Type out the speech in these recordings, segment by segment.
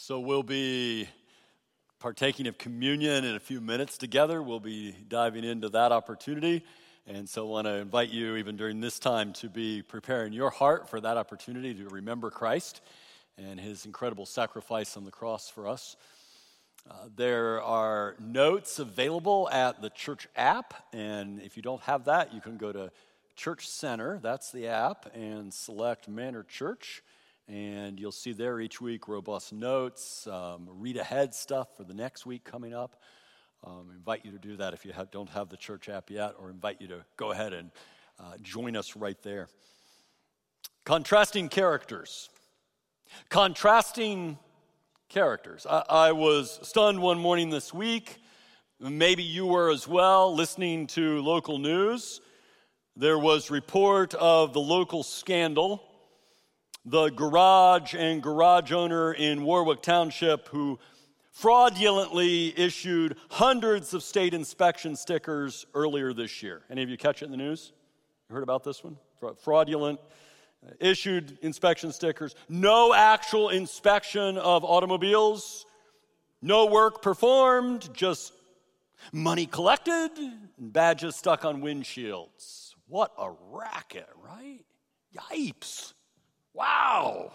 So we'll be partaking of communion in a few minutes together. We'll be diving into that opportunity. And so I want to invite you, even during this time, to be preparing your heart for that opportunity to remember Christ and his incredible sacrifice on the cross for us. There are notes available at the church app, and if you don't have that, you can go to Church Center, that's the app, and select Manor Church, and you'll see there each week robust notes, read ahead stuff for the next week coming up. I invite you to do that if you don't have the church app yet, or invite you to go ahead and join us right there. Contrasting characters. Contrasting characters. I was stunned one morning this week, maybe you were as well, listening to local news. There was report of the local scandal, the garage and garage owner in Warwick Township who fraudulently issued hundreds of state inspection stickers earlier this year. Any of you catch it in the news? You heard about this one? Fraudulent issued inspection stickers, no actual inspection of automobiles, no work performed, just money collected, and badges stuck on windshields. What a racket, right? Yipes. Wow.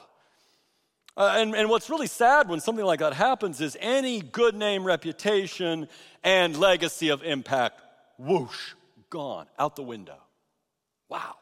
And what's really sad when something like that happens is any good name, reputation, and legacy of impact, whoosh, gone, out the window. Wow.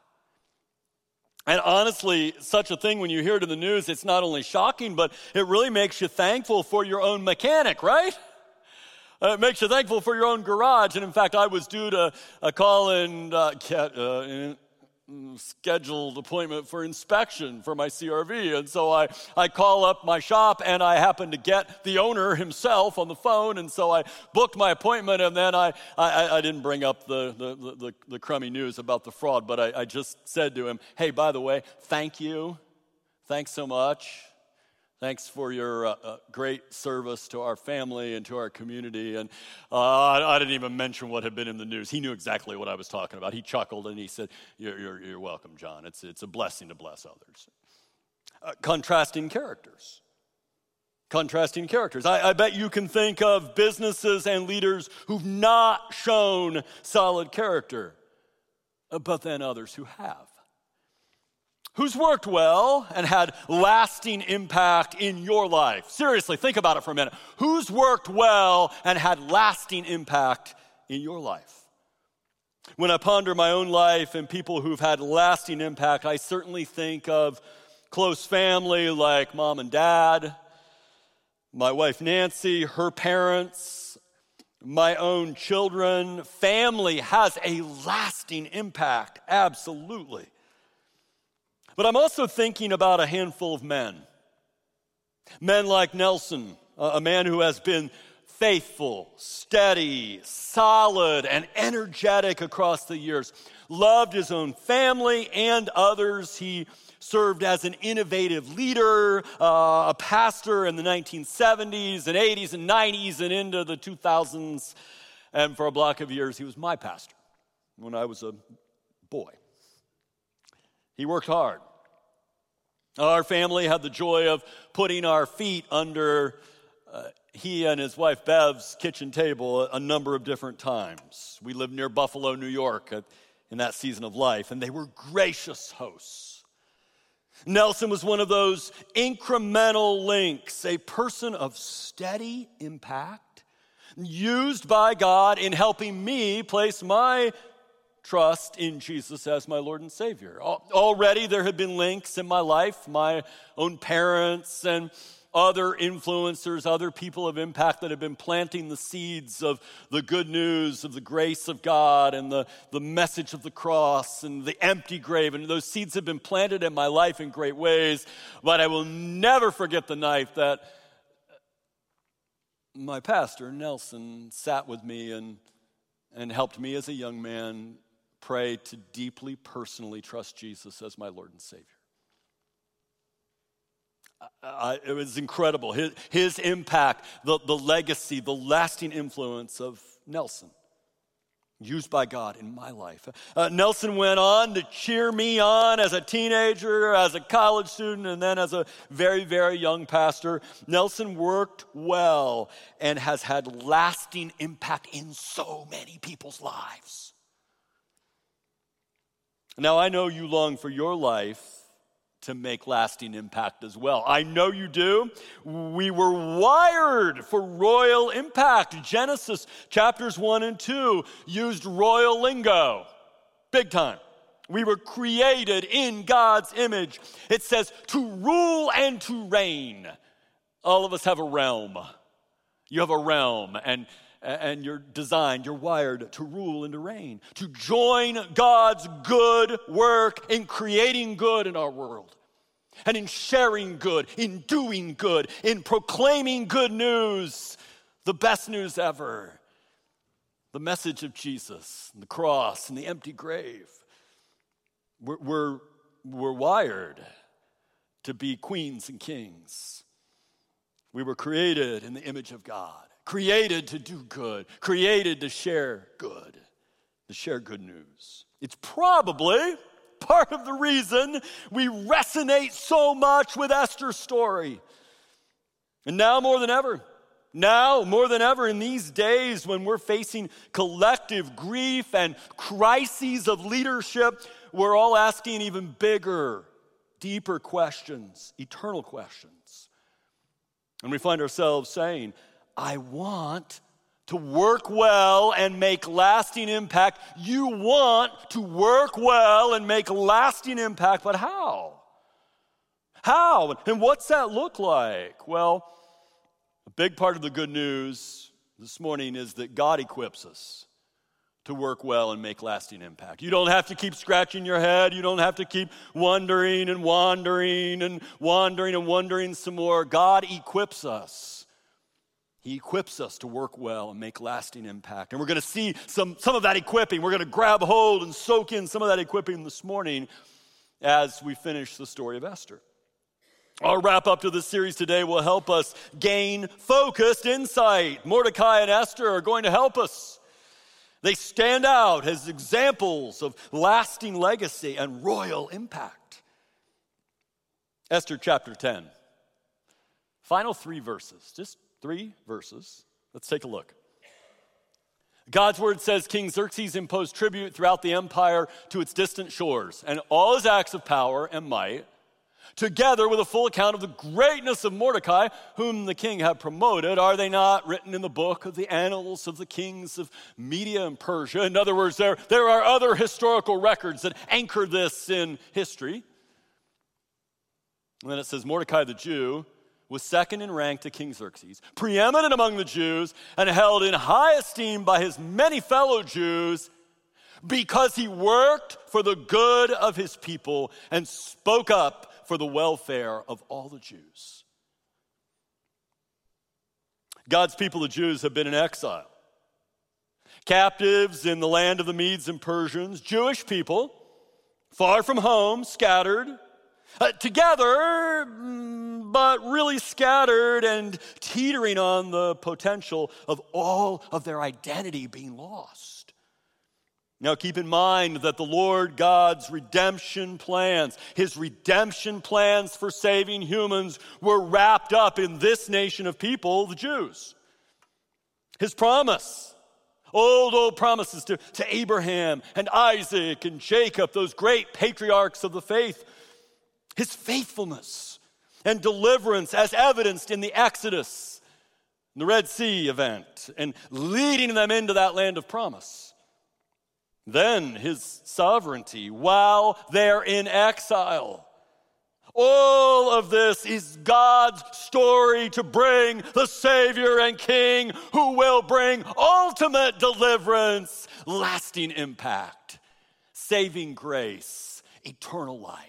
And honestly, such a thing, when you hear it in the news, it's not only shocking, but it really makes you thankful for your own mechanic, right? It makes you thankful for your own garage. And in fact, I was due to call and get scheduled appointment for inspection for my CRV. And so I call up my shop, and I happen to get the owner himself on the phone. And so I booked my appointment, and then I didn't bring up the crummy news about the fraud, but I just said to him, hey, by the way, thank you. Thanks so much. Thanks for your great service to our family and to our community. And I didn't even mention what had been in the news. He knew exactly what I was talking about. He chuckled and he said, "You're welcome, John. It's a blessing to bless others." Contrasting characters. Contrasting characters. I bet you can think of businesses and leaders who've not shown solid character, but then others who have. Who's worked well and had lasting impact in your life? Seriously, think about it for a minute. Who's worked well and had lasting impact in your life? When I ponder my own life and people who've had lasting impact, I certainly think of close family like mom and dad, my wife Nancy, her parents, my own children. Family has a lasting impact, absolutely. But I'm also thinking about a handful of men. Men like Nelson, a man who has been faithful, steady, solid, and energetic across the years. Loved his own family and others. He served as an innovative leader, a pastor in the 1970s and 80s and 90s and into the 2000s. And for a block of years, he was my pastor when I was a boy. He worked hard. Our family had the joy of putting our feet under he and his wife Bev's kitchen table a number of different times. We lived near Buffalo, New York in that season of life, and they were gracious hosts. Nelson was one of those incremental links, a person of steady impact, used by God in helping me place my trust in Jesus as my Lord and Savior. Already there had been links in my life, my own parents and other influencers, other people of impact that have been planting the seeds of the good news of the grace of God and the message of the cross and the empty grave. And those seeds have been planted in my life in great ways. But I will never forget the night that my pastor, Nelson, sat with me and helped me as a young man pray to deeply, personally trust Jesus as my Lord and Savior. It was incredible. His impact, the legacy, the lasting influence of Nelson. used by God in my life. Nelson went on to cheer me on as a teenager, as a college student, and then as a very, very young pastor. Nelson worked well and has had lasting impact in so many people's lives. Now, I know you long for your life to make lasting impact as well. I know you do. We were wired for royal impact. Genesis chapters 1 and 2 used royal lingo, big time. We were created in God's image. It says to rule and to reign. All of us have a realm. You have a realm, and you're designed, you're wired to rule and to reign, to join God's good work in creating good in our world, and in sharing good, in doing good, in proclaiming good news, the best news ever, the message of Jesus, and the cross, and the empty grave. We're wired to be queens and kings. We were created in the image of God. Created to do good, created to share good news. It's probably part of the reason we resonate so much with Esther's story. And now more than ever in these days when we're facing collective grief and crises of leadership, we're all asking even bigger, deeper questions, eternal questions. And we find ourselves saying, I want to work well and make lasting impact. You want to work well and make lasting impact, but how? How? And what's that look like? Well, a big part of the good news this morning is that God equips us to work well and make lasting impact. You don't have to keep scratching your head. You don't have to keep wondering and wandering and wandering and wondering some more. God equips us. He equips us to work well and make lasting impact. And we're going to see some of that equipping. We're going to grab hold and soak in some of that equipping this morning as we finish the story of Esther. Our wrap up to this series today will help us gain focused insight. Mordecai and Esther are going to help us. They stand out as examples of lasting legacy and royal impact. Esther chapter 10. Final 3 verses, just 3 verses. Let's take a look. God's word says King Xerxes imposed tribute throughout the empire to its distant shores, and all his acts of power and might, together with a full account of the greatness of Mordecai, whom the king had promoted, are they not written in the book of the annals of the kings of Media and Persia? In other words, there are other historical records that anchor this in history. And then it says Mordecai the Jew was second in rank to King Xerxes, preeminent among the Jews, and held in high esteem by his many fellow Jews because he worked for the good of his people and spoke up for the welfare of all the Jews. God's people, the Jews, have been in exile. Captives in the land of the Medes and Persians, Jewish people, far from home, scattered, together, but really scattered and teetering on the potential of all of their identity being lost. Now keep in mind that the Lord God's redemption plans, his redemption plans for saving humans were wrapped up in this nation of people, the Jews. His promise, old promises to Abraham and Isaac and Jacob, those great patriarchs of the faith, his faithfulness and deliverance as evidenced in the Exodus, the Red Sea event, and leading them into that land of promise. Then his sovereignty while they're in exile. All of this is God's story to bring the Savior and King who will bring ultimate deliverance, lasting impact, saving grace, eternal life.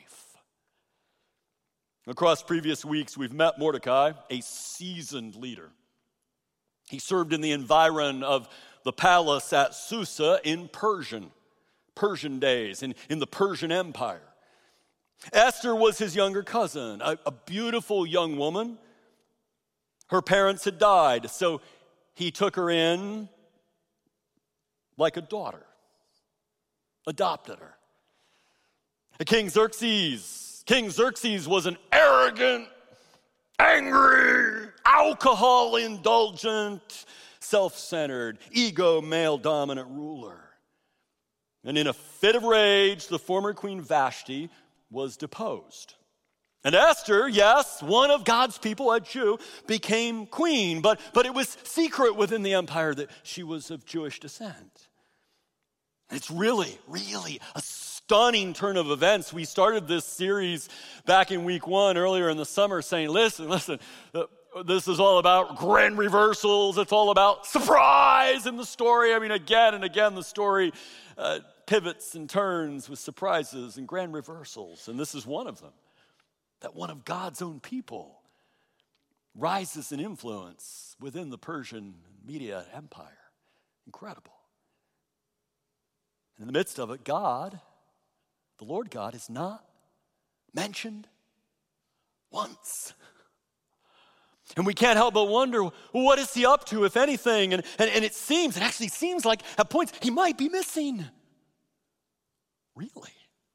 Across previous weeks, we've met Mordecai, a seasoned leader. He served in the environ of the palace at Susa in Persian days, in the Persian Empire. Esther was his younger cousin, a beautiful young woman. Her parents had died, so he took her in like a daughter, adopted her. King Xerxes was an arrogant, angry, alcohol-indulgent, self-centered, ego, male-dominant ruler. And in a fit of rage, the former Queen Vashti was deposed. And Esther, yes, one of God's people, a Jew, became queen, but it was secret within the empire that she was of Jewish descent. It's really, really a stunning turn of events. We started this series back in week 1 earlier in the summer saying, listen, this is all about grand reversals. It's all about surprise in the story. I mean, again and again, the story pivots and turns with surprises and grand reversals. And this is one of them, that one of God's own people rises in influence within the Persian media empire. Incredible. In the midst of it, God, the Lord God, is not mentioned once. And we can't help but wonder, well, what is he up to, if anything? And it actually seems like at points he might be missing. Really?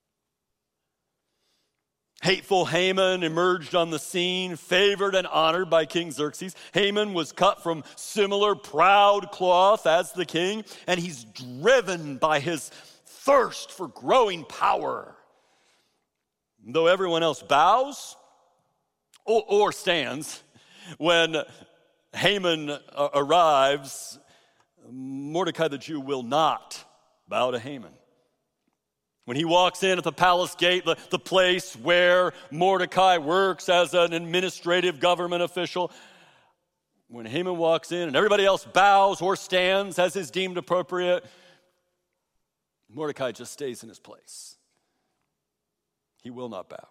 Hateful Haman emerged on the scene, favored and honored by King Xerxes. Haman was cut from similar proud cloth as the king, and he's driven by his thirst for growing power. Though everyone else bows or stands, when Haman arrives, Mordecai the Jew will not bow to Haman. When he walks in at the palace gate, the place where Mordecai works as an administrative government official, when Haman walks in and everybody else bows or stands as is deemed appropriate, Mordecai just stays in his place. He will not bow.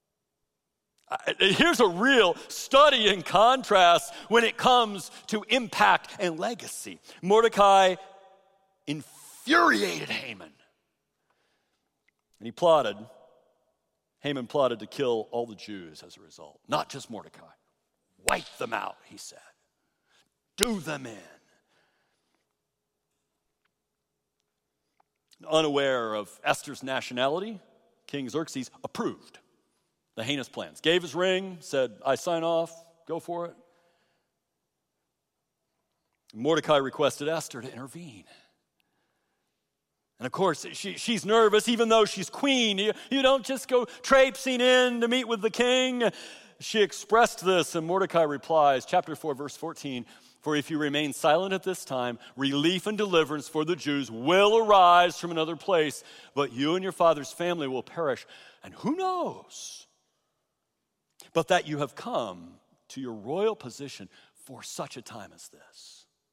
Here's a real study in contrast when it comes to impact and legacy. Mordecai infuriated Haman. And Haman plotted to kill all the Jews as a result. Not just Mordecai. Wipe them out, he said. Do them in. Unaware of Esther's nationality, King Xerxes approved the heinous plans. Gave his ring, said, I sign off, go for it. Mordecai requested Esther to intervene. And of course, she's nervous, even though she's queen. You don't just go traipsing in to meet with the king. She expressed this, and Mordecai replies, chapter 4, verse 14, for if you remain silent at this time, relief and deliverance for the Jews will arise from another place, but you and your father's family will perish. And who knows but that you have come to your royal position for such a time as this.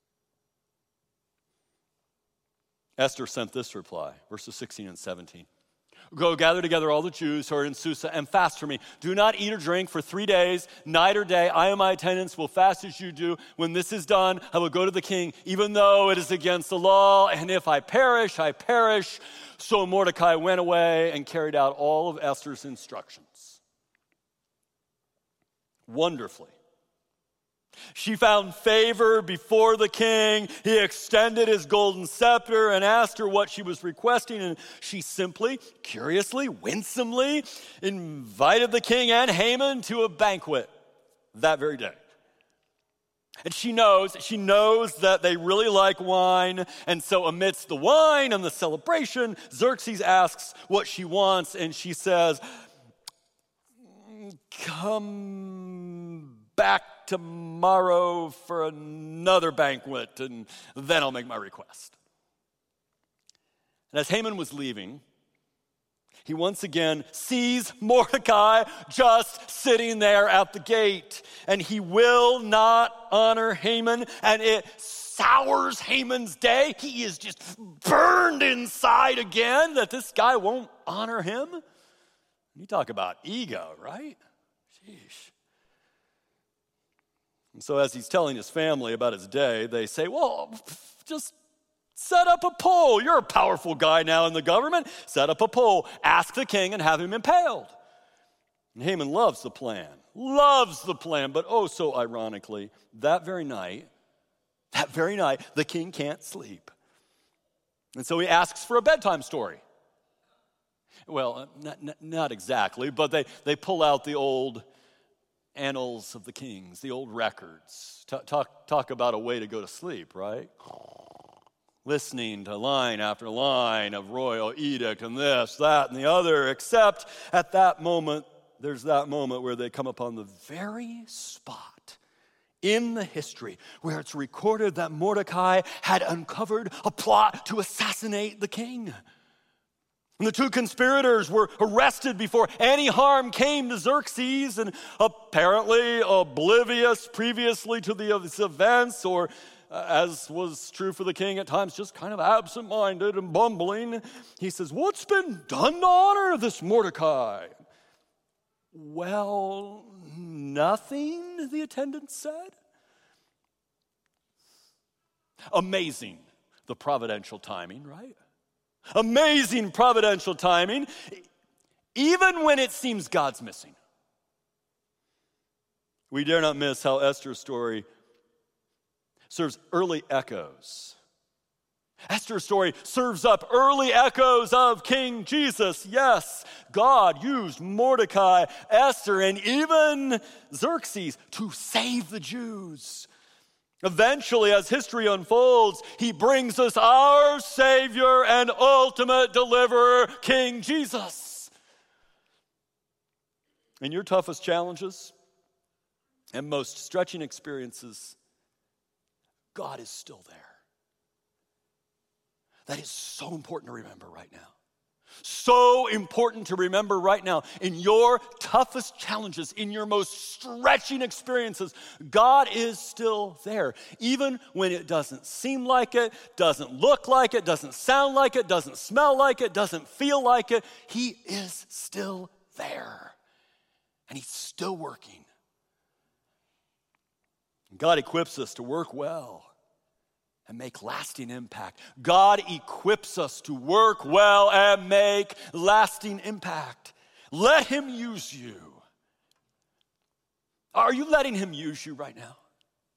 Esther sent this reply, verses 16 and 17. Go gather together all the Jews who are in Susa and fast for me. Do not eat or drink for 3 days, night or day. I and my attendants will fast as you do. When this is done, I will go to the king, even though it is against the law. And if I perish, I perish. So Mordecai went away and carried out all of Esther's instructions. Wonderfully. She found favor before the king. He extended his golden scepter and asked her what she was requesting. And she simply, curiously, winsomely invited the king and Haman to a banquet that very day. And she knows that they really like wine. And so amidst the wine and the celebration, Xerxes asks what she wants. And she says, come back tomorrow for another banquet, and then I'll make my request. And as Haman was leaving, he once again sees Mordecai just sitting there at the gate, and he will not honor Haman, and it sours Haman's day. He is just burned inside again that this guy won't honor him. You talk about ego, right? Sheesh. And so as he's telling his family about his day, they say, well, just set up a poll. You're a powerful guy now in the government. Set up a poll. Ask the king and have him impaled. And Haman loves the plan, but oh so ironically, that very night, the king can't sleep. And so he asks for a bedtime story. Well, not exactly, but they pull out the old annals of the kings, the old records. Talk about a way to go to sleep, right? Listening to line after line of royal edict and this, that, and the other, except at that moment, there's that moment where they come upon the very spot in the history where it's recorded that Mordecai had uncovered a plot to assassinate the king. And the two conspirators were arrested before any harm came to Xerxes, and apparently oblivious previously to these events, or as was true for the king at times, just kind of absent-minded and bumbling. He says, "What's been done to honor this Mordecai?" "Well, nothing," the attendant said. Amazing, the providential timing, right? Amazing providential timing, even when it seems God's missing. We dare not miss how Esther's story serves early echoes. Esther's story serves up early echoes of King Jesus. Yes, God used Mordecai, Esther, and even Xerxes to save the Jews. Eventually, as history unfolds, he brings us our Savior and ultimate deliverer, King Jesus. In your toughest challenges and most stretching experiences, God is still there. That is so important to remember right now. So important to remember right now. In your toughest challenges, in your most stretching experiences, God is still there. Even when it doesn't seem like it, doesn't look like it, doesn't sound like it, doesn't smell like it, doesn't feel like it, he is still there. And he's still working. God equips us to work well and make lasting impact. God equips us to work well and make lasting impact. Let him use you. Are you letting him use you right now?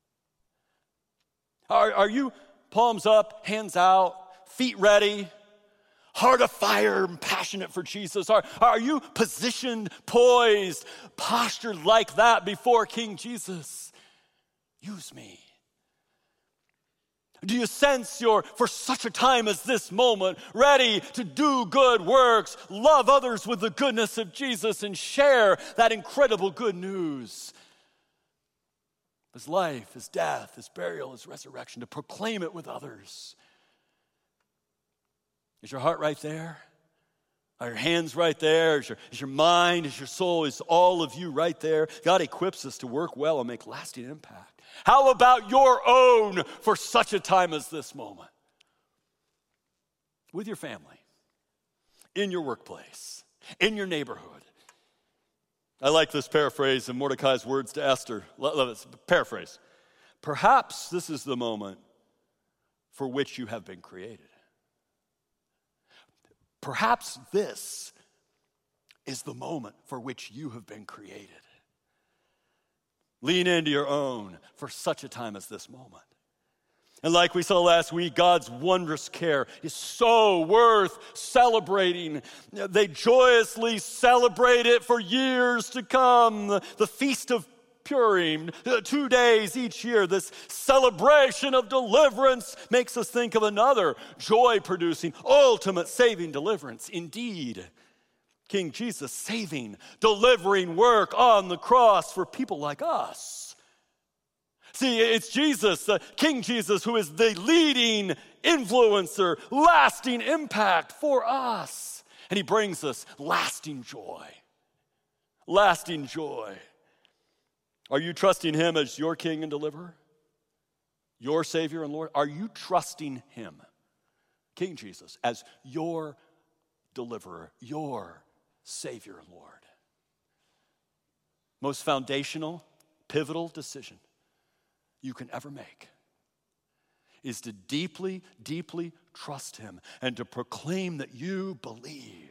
Are you palms up, hands out, feet ready, heart afire and passionate for Jesus? Are you positioned, poised, postured like that before King Jesus? Use me. Do you sense you're, for such a time as this moment, ready to do good works, love others with the goodness of Jesus, and share that incredible good news? His life, his death, his burial, his resurrection, to proclaim it with others. Is your heart right there? Are your hands right there? Is your mind, is your soul, is all of you right there? God equips us to work well and make lasting impact. How about your own for such a time as this moment? With your family, in your workplace, in your neighborhood. I like this paraphrase of Mordecai's words to Esther. Love it. Paraphrase. Perhaps this is the moment for which you have been created. Perhaps this is the moment for which you have been created. Lean into your own for such a time as this moment. And like we saw last week, God's wondrous care is so worth celebrating. They joyously celebrate it for years to come. The Feast of Purim, 2 days each year, this celebration of deliverance makes us think of another joy-producing, ultimate saving deliverance. Indeed, King Jesus saving, delivering work on the cross for people like us. See, it's Jesus, King Jesus, who is the leading influencer, lasting impact for us. And he brings us lasting joy. Lasting joy. Are you trusting him as your King and deliverer? Your Savior and Lord? Are you trusting him, King Jesus, as your deliverer, your Savior and Lord? Most foundational, pivotal decision you can ever make is to deeply, deeply trust him and to proclaim that you believe.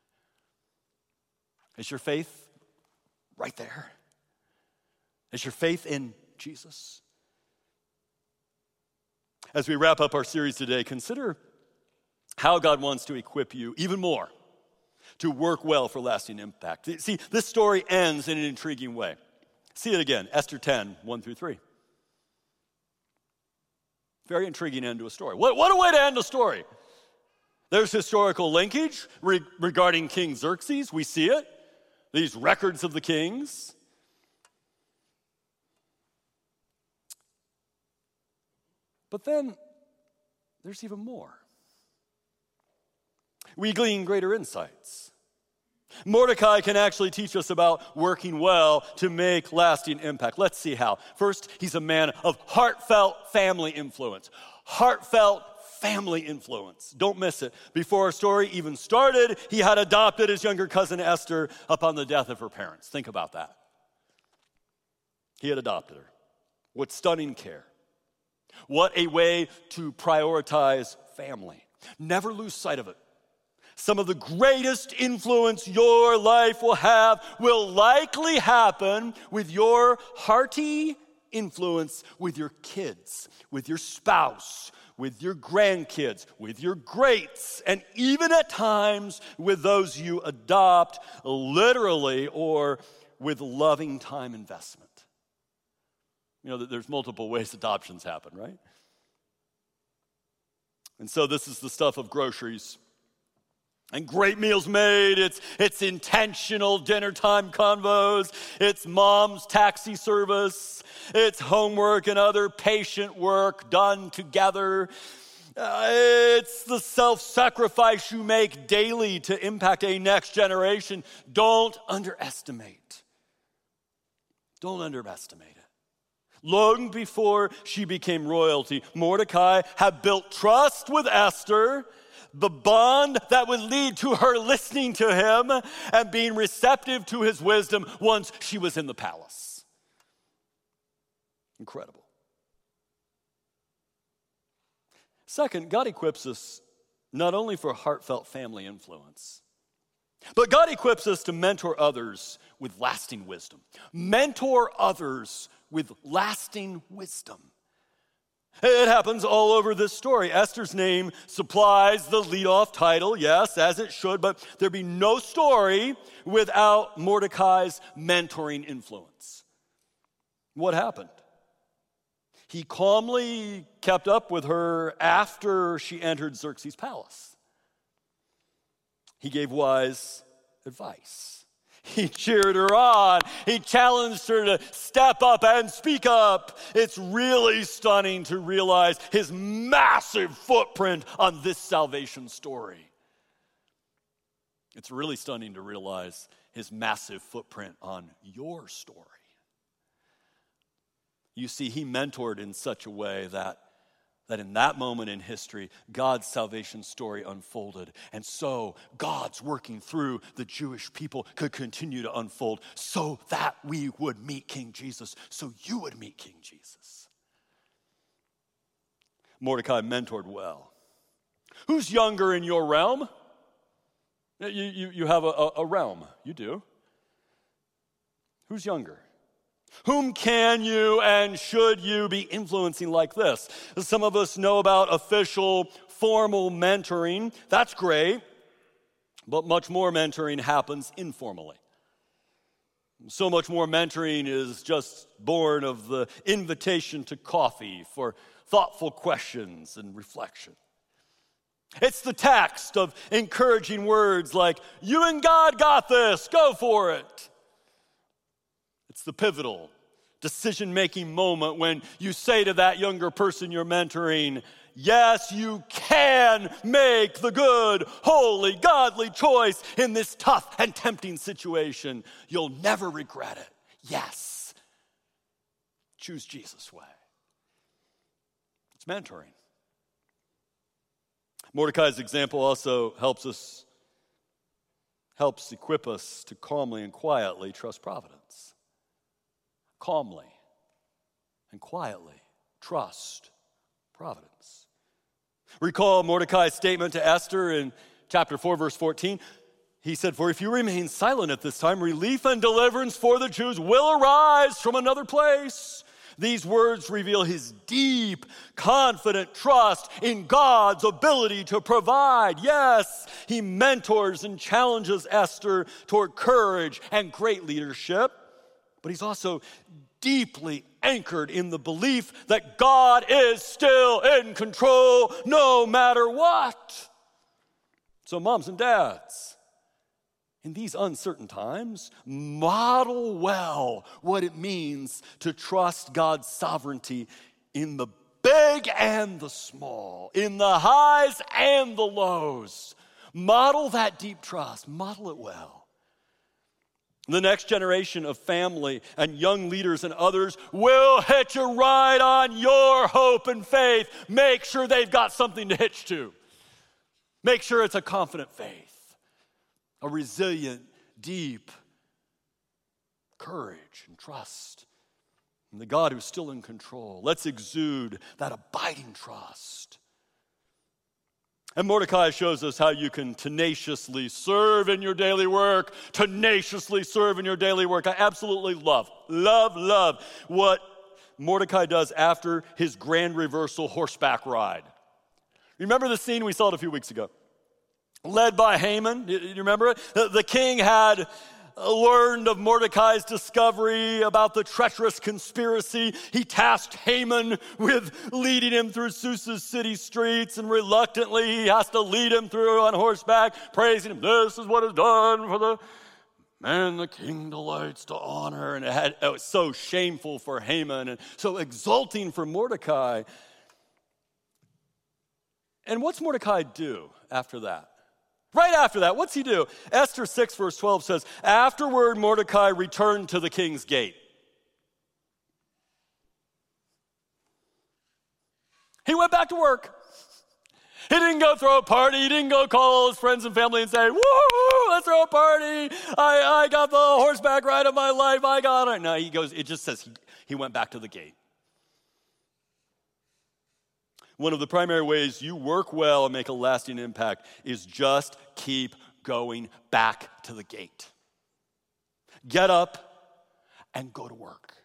Is your faith right there? Is your faith in Jesus? As we wrap up our series today, consider how God wants to equip you even more to work well for lasting impact. See, this story ends in an intriguing way. See it again, Esther 10, 1-3. Very intriguing end to a story. What a way to end a story. There's historical linkage regarding King Xerxes. We see it. These records of the kings. But then there's even more. We glean greater insights. Mordecai can actually teach us about working well to make lasting impact. Let's see how. First, he's a man of heartfelt family influence. Heartfelt family influence. Don't miss it. Before our story even started, he had adopted his younger cousin Esther upon the death of her parents. Think about that. He had adopted her. What stunning care. What a way to prioritize family. Never lose sight of it. Some of the greatest influence your life will have will likely happen with your hearty influence with your kids, with your spouse, with your grandkids, with your greats, and even at times with those you adopt, literally, or with loving time investment. You know, there's multiple ways adoptions happen, right? And so this is the stuff of groceries and great meals made. It's intentional dinner time convos. It's mom's taxi service. It's homework and other patient work done together. It's the self-sacrifice you make daily to impact a next generation. Don't underestimate. Don't underestimate it. Long before she became royalty, Mordecai had built trust with Esther, the bond that would lead to her listening to him and being receptive to his wisdom once she was in the palace. Incredible. Second, God equips us not only for heartfelt family influence, but God equips us to mentor others with lasting wisdom. Mentor others with lasting wisdom. It happens all over this story. Esther's name supplies the leadoff title, yes, as it should, but there'd be no story without Mordecai's mentoring influence. What happened? He calmly kept up with her after she entered Xerxes' palace. He gave wise advice. He cheered her on. He challenged her to step up and speak up. It's really stunning to realize his massive footprint on this salvation story. It's really stunning to realize his massive footprint on your story. You see, he mentored in such a way that in that moment in history, God's salvation story unfolded. And so God's working through the Jewish people could continue to unfold so that we would meet King Jesus, so you would meet King Jesus. Mordecai mentored well. Who's younger in your realm? You have a realm. You do. Who's younger? Whom can you and should you be influencing like this? Some of us know about official, formal mentoring. That's great, but much more mentoring happens informally. So much more mentoring is just born of the invitation to coffee for thoughtful questions and reflection. It's the text of encouraging words like, "You and God got this, go for it." It's the pivotal decision-making moment when you say to that younger person you're mentoring, "Yes, you can make the good, holy, godly choice in this tough and tempting situation. You'll never regret it. Yes, choose Jesus' way." It's mentoring. Mordecai's example also helps equip us to calmly and quietly trust providence. Calmly and quietly trust providence. Recall Mordecai's statement to Esther in chapter 4, verse 14. He said, "For if you remain silent at this time, relief and deliverance for the Jews will arise from another place. These words reveal his deep, confident trust in God's ability to provide. Yes, he mentors and challenges Esther toward courage and great leadership, but he's also deeply anchored in the belief that God is still in control no matter what. So moms and dads, in these uncertain times, model well what it means to trust God's sovereignty in the big and the small, in the highs and the lows. Model that deep trust. Model it well. The next generation of family and young leaders and others will hitch a ride on your hope and faith. Make sure they've got something to hitch to. Make sure it's a confident faith. A resilient, deep courage and trust in the God who's still in control. Let's exude that abiding trust. And Mordecai shows us how you can tenaciously serve in your daily work. Tenaciously serve in your daily work. I absolutely love what Mordecai does after his grand reversal horseback ride. Remember the scene we saw it a few weeks ago? Led by Haman, you remember it? The king had learned of Mordecai's discovery about the treacherous conspiracy. He tasked Haman with leading him through Susa's city streets, and reluctantly he has to lead him through on horseback, praising him. This is what is done for the man the king delights to honor. And it was so shameful for Haman and so exulting for Mordecai. And what's Mordecai do after that? Right after that, what's he do? Esther 6 verse 12 says, afterward Mordecai returned to the king's gate. He went back to work. He didn't go throw a party. He didn't go call all his friends and family and say, woo, let's throw a party. I got the horseback ride of my life. I got it. No, it just says he went back to the gate. One of the primary ways you work well and make a lasting impact is just keep going back to the gate. Get up and go to work.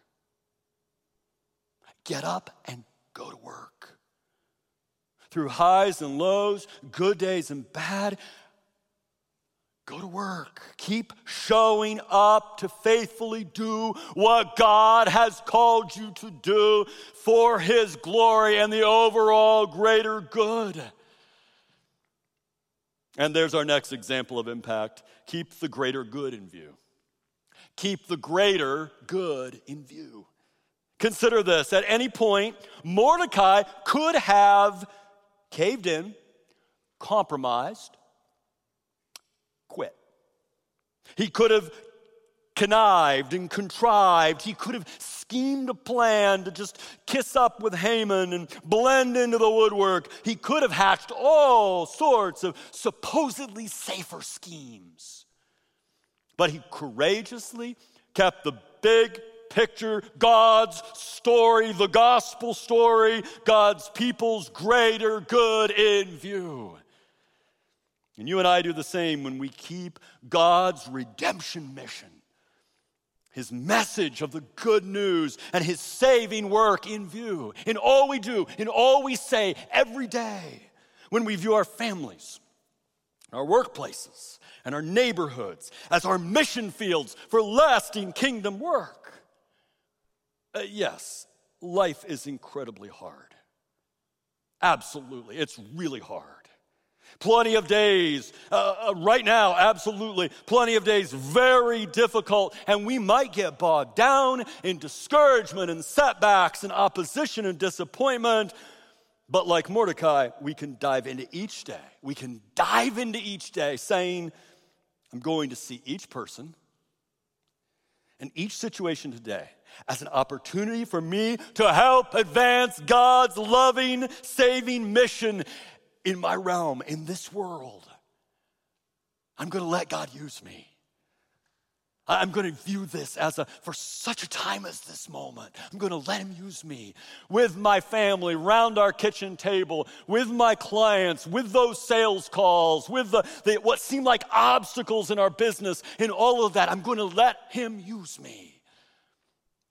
Get up and go to work. Through highs and lows, good days and bad, go to work. Keep showing up to faithfully do what God has called you to do for his glory and the overall greater good. And there's our next example of impact. Keep the greater good in view. Keep the greater good in view. Consider this. At any point, Mordecai could have caved in, compromised, quit. He could have connived and contrived. He could have schemed a plan to just kiss up with Haman and blend into the woodwork. He could have hatched all sorts of supposedly safer schemes. But he courageously kept the big picture, God's story, the gospel story, God's people's greater good in view. And you and I do the same when we keep God's redemption mission, his message of the good news and his saving work in view, in all we do, in all we say every day, when we view our families, our workplaces, and our neighborhoods as our mission fields for lasting kingdom work. Yes, life is incredibly hard. Absolutely, it's really hard. Plenty of days, right now, absolutely, plenty of days, very difficult, and we might get bogged down in discouragement and setbacks and opposition and disappointment, but like Mordecai, we can dive into each day. We can dive into each day saying, I'm going to see each person and each situation today as an opportunity for me to help advance God's loving, saving mission in my realm, in this world. I'm going to let God use me. I'm going to view this as for such a time as this moment. I'm going to let him use me with my family, around our kitchen table, with my clients, with those sales calls, with the what seem like obstacles in our business. In all of that, I'm going to let him use me.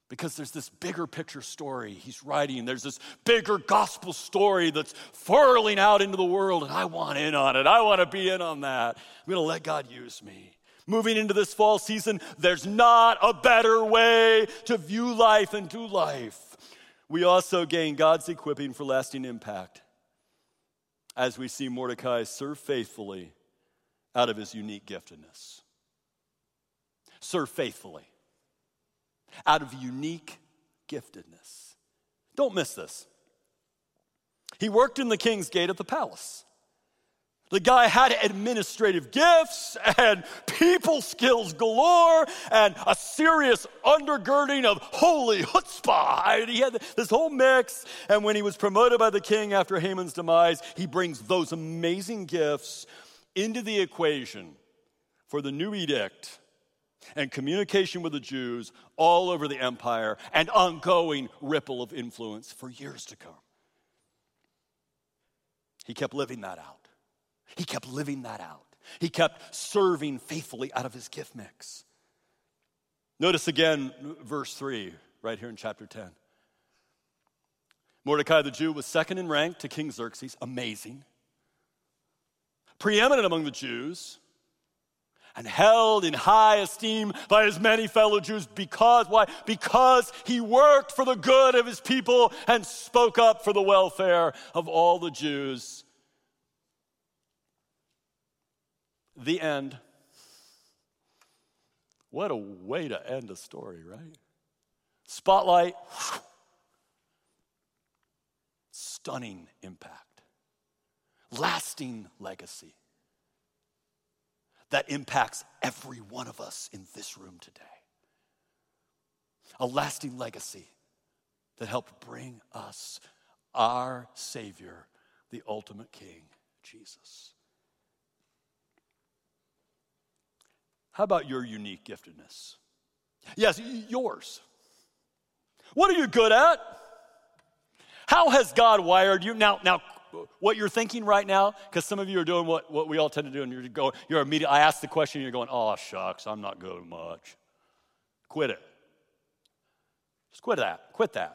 Because there's this bigger picture story he's writing. There's this bigger gospel story that's furling out into the world, and I want in on it. I want to be in on that. I'm going to let God use me. Moving into this fall season, there's not a better way to view life and do life. We also gain God's equipping for lasting impact as we see Mordecai serve faithfully out of his unique giftedness. Serve faithfully out of unique giftedness. Don't miss this. He worked in the king's gate at the palace. The guy had administrative gifts and people skills galore and a serious undergirding of holy chutzpah. He had this whole mix. And when he was promoted by the king after Haman's demise, he brings those amazing gifts into the equation for the new edict and communication with the Jews all over the empire and ongoing ripple of influence for years to come. He kept living that out. He kept living that out. He kept serving faithfully out of his gift mix. Notice again verse 3 right here in chapter 10. Mordecai the Jew was second in rank to King Xerxes. Amazing. Preeminent among the Jews. And held in high esteem by his many fellow Jews. Because, why? Because he worked for the good of his people and spoke up for the welfare of all the Jews. The end. What a way to end a story, right? Spotlight. Stunning impact. Lasting legacy that impacts every one of us in this room today. A lasting legacy that helped bring us our Savior, the ultimate King, Jesus. How about your unique giftedness? Yes, yours. What are you good at? How has God wired you? Now, what you're thinking right now, because some of you are doing what we all tend to do, and you're immediately, I ask the question, and you're going, oh, shucks, I'm not good at much. Quit it. Just quit that. Quit that.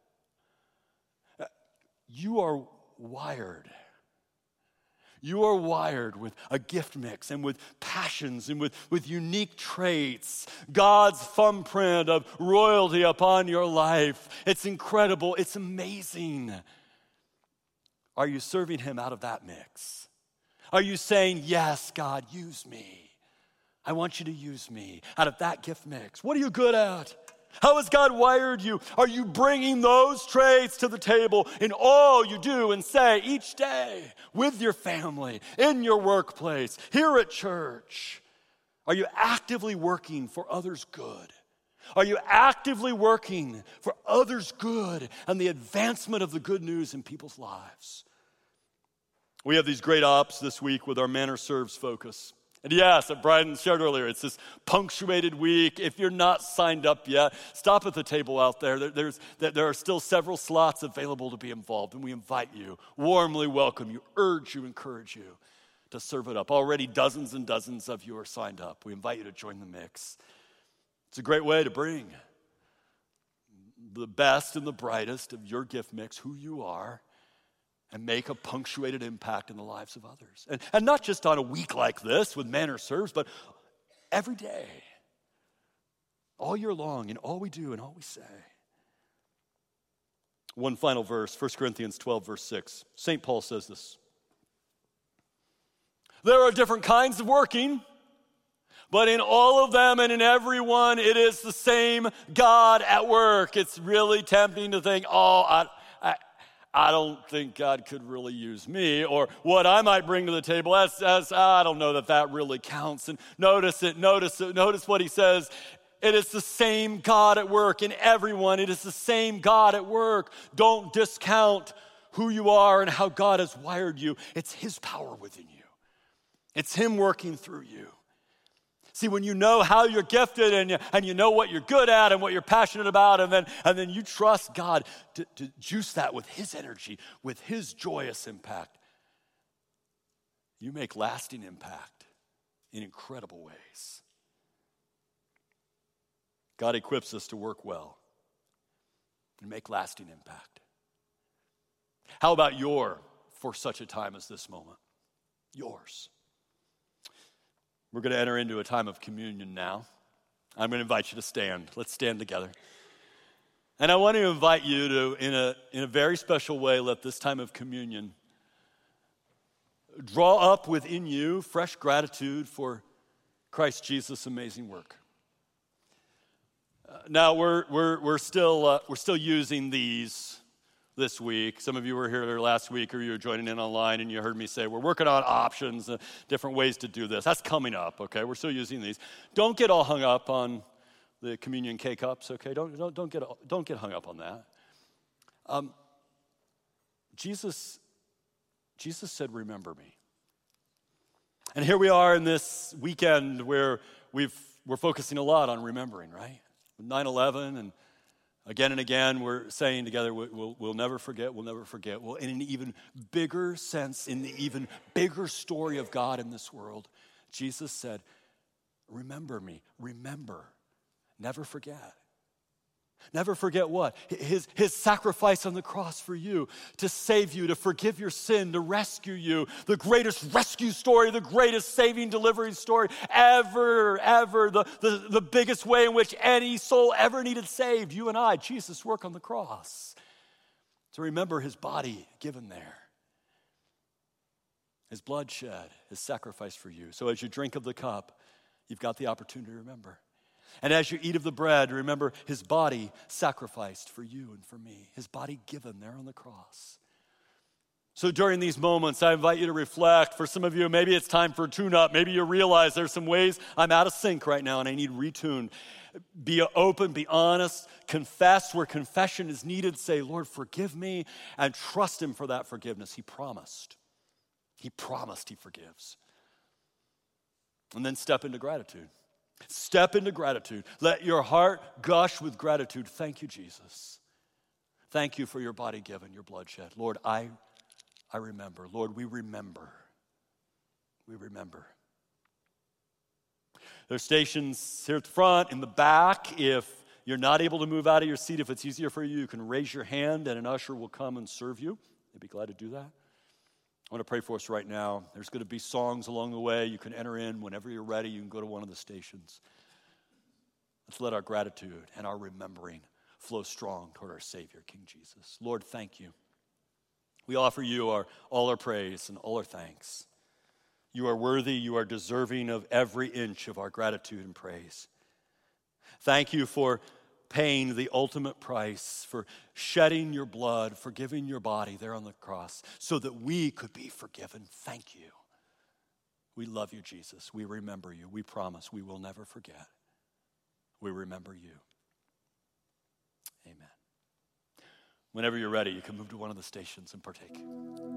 You are wired. You are wired with a gift mix and with passions and with unique traits. God's thumbprint of royalty upon your life. It's incredible. It's amazing. Are you serving him out of that mix? Are you saying, yes, God, use me. I want you to use me out of that gift mix. What are you good at? How has God wired you? Are you bringing those traits to the table in all you do and say each day with your family, in your workplace, here at church? Are you actively working for others' good? Are you actively working for others' good and the advancement of the good news in people's lives? We have these great ops this week with our Manor Serves focus. And yes, as Brian shared earlier, it's this punctuated week. If you're not signed up yet, stop at the table out there. There are still several slots available to be involved, and we invite you, warmly welcome you, urge you, encourage you to serve it up. Already dozens and dozens of you are signed up. We invite you to join the mix. It's a great way to bring the best and the brightest of your gift mix, who you are, and make a punctuated impact in the lives of others. And not just on a week like this with Manor Serves, but every day, all year long, in all we do and all we say. One final verse, 1 Corinthians 12, verse 6. St. Paul says this. There are different kinds of working, but in all of them and in every one, it is the same God at work. It's really tempting to think, I don't think God could really use me, or what I might bring to the table, as I don't know that really counts. And notice what he says. It is the same God at work in everyone. It is the same God at work. Don't discount who you are and how God has wired you. It's his power within you. It's him working through you. See, when you know how you're gifted and you know what you're good at and what you're passionate about, and then you trust God to juice that with his energy, with his joyous impact, you make lasting impact in incredible ways. God equips us to work well and make lasting impact. How about for such a time as this moment? Yours. We're going to enter into a time of communion now. I'm going to invite you to stand. Let's stand together. And I want to invite you to, in a very special way, let this time of communion draw up within you fresh gratitude for Christ Jesus' amazing work. Now we're still using these this week. Some of you were here last week, or you were joining in online, and you heard me say we're working on options, different ways to do this. That's coming up. Okay, we're still using these. Don't get all hung up on the communion K-cups. Okay, don't get hung up on that. Jesus said, "Remember me." And here we are in this weekend where we're focusing a lot on remembering, right? 9/11 and again, we're saying together, we'll never forget, we'll never forget. Well, in an even bigger sense, in the even bigger story of God in this world, Jesus said, remember me, remember, never forget. Never forget what? His sacrifice on the cross for you, to save you, to forgive your sin, to rescue you. The greatest rescue story, the greatest saving, delivery story ever. The biggest way in which any soul ever needed saved. You and I, Jesus' work on the cross. To remember his body given there. His blood shed, his sacrifice for you. So as you drink of the cup, you've got the opportunity to remember. And as you eat of the bread, remember his body sacrificed for you and for me. His body given there on the cross. So during these moments, I invite you to reflect. For some of you, maybe it's time for a tune-up. Maybe you realize there's some ways I'm out of sync right now and I need retuned. Be open, be honest, confess where confession is needed. Say, Lord, forgive me, and trust him for that forgiveness. He promised. He promised he forgives. And then step into gratitude. Step into gratitude. Let your heart gush with gratitude. Thank you, Jesus. Thank you for your body given, your blood shed. Lord, I remember. Lord, we remember. We remember. There's stations here at the front, in the back. If you're not able to move out of your seat, if it's easier for you, you can raise your hand and an usher will come and serve you. They'd be glad to do that. I want to pray for us right now. There's going to be songs along the way. You can enter in whenever you're ready. You can go to one of the stations. Let's let our gratitude and our remembering flow strong toward our Savior, King Jesus. Lord, thank you. We offer you all our praise and all our thanks. You are worthy. You are deserving of every inch of our gratitude and praise. Thank you for paying the ultimate price, for shedding your blood, for giving your body there on the cross so that we could be forgiven. Thank you. We love you, Jesus. We remember you. We promise we will never forget. We remember you. Amen. Whenever you're ready, you can move to one of the stations and partake.